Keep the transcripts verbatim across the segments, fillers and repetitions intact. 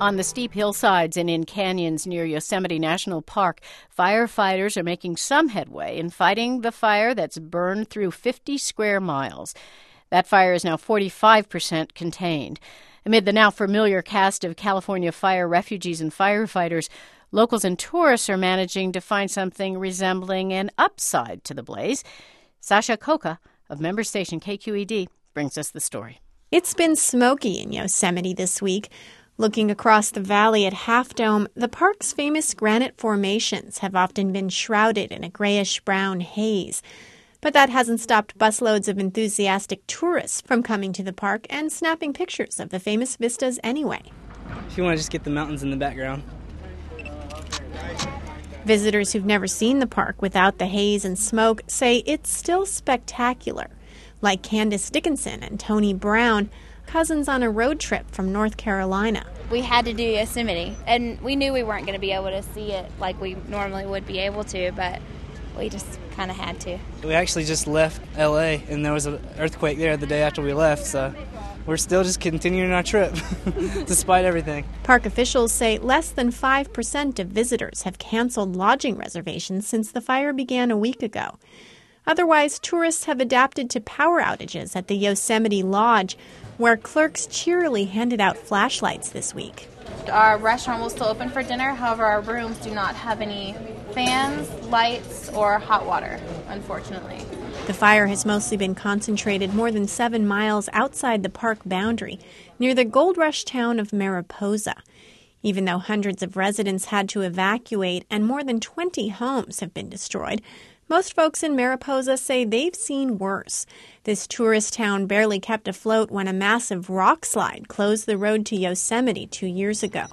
On the steep hillsides and in canyons near Yosemite National Park, firefighters are making some headway in fighting the fire that's burned through fifty square miles. That fire is now forty-five percent contained. Amid the now familiar cast of California fire refugees and firefighters, locals and tourists are managing to find something resembling an upside to the blaze. Sasha Khokha of member station K Q E D brings us the story. It's been smoky in Yosemite this week. Looking across the valley at Half Dome, the park's famous granite formations have often been shrouded in a grayish-brown haze. But that hasn't stopped busloads of enthusiastic tourists from coming to the park and snapping pictures of the famous vistas anyway. If you want to just get the mountains in the background. Visitors who've never seen the park without the haze and smoke say it's still spectacular. Like Candace Dickinson and Tony Brown, cousins on a road trip from North Carolina. We had to do Yosemite, and we knew we weren't going to be able to see it like we normally would be able to, but we just kind of had to. We actually just left L A, and there was an earthquake there the day after we left, so we're still just continuing our trip, despite everything. Park officials say less than five percent of visitors have canceled lodging reservations since the fire began a week ago. Otherwise, tourists have adapted to power outages at the Yosemite Lodge, where clerks cheerily handed out flashlights this week. Our restaurant will still open for dinner. However, our rooms do not have any fans, lights, or hot water, unfortunately. The fire has mostly been concentrated more than seven miles outside the park boundary, near the gold rush town of Mariposa. Even though hundreds of residents had to evacuate and more than twenty homes have been destroyed, most folks in Mariposa say they've seen worse. This tourist town barely kept afloat when a massive rock slide closed the road to Yosemite two years ago.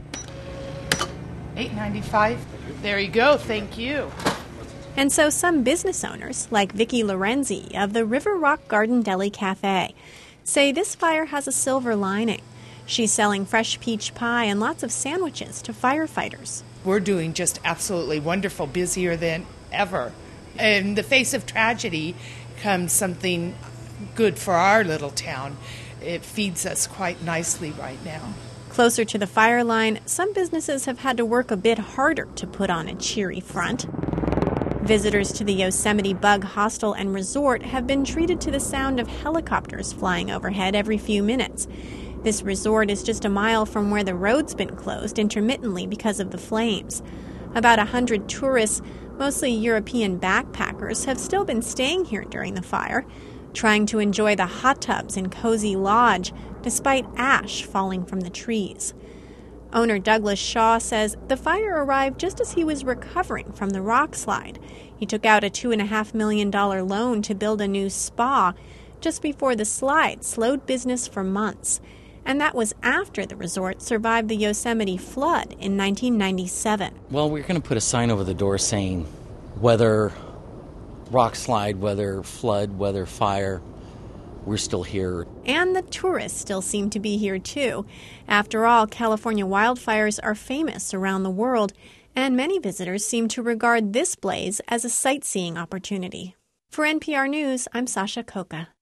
eight ninety-five. There you go. Thank you. And so some business owners, like Vicki Lorenzi of the River Rock Garden Deli Cafe, say this fire has a silver lining. She's selling fresh peach pie and lots of sandwiches to firefighters. We're doing just absolutely wonderful, busier than ever. In the face of tragedy comes something good for our little town. It feeds us quite nicely right now. Closer to the fire line, some businesses have had to work a bit harder to put on a cheery front. Visitors to the Yosemite Bug Hostel and Resort have been treated to the sound of helicopters flying overhead every few minutes. This resort is just a mile from where the road's been closed intermittently because of the flames. About a hundred tourists, mostly European backpackers, have still been staying here during the fire, trying to enjoy the hot tubs and cozy lodge, despite ash falling from the trees. Owner Douglas Shaw says the fire arrived just as he was recovering from the rock slide. He took out a two point five million dollars loan to build a new spa just before the slide slowed business for months. And that was after the resort survived the Yosemite flood in nineteen ninety-seven. Well, we're going to put a sign over the door saying whether rock slide, whether flood, whether fire, we're still here. And the tourists still seem to be here, too. After all, California wildfires are famous around the world, and many visitors seem to regard this blaze as a sightseeing opportunity. For N P R News, I'm Sasha Khokha.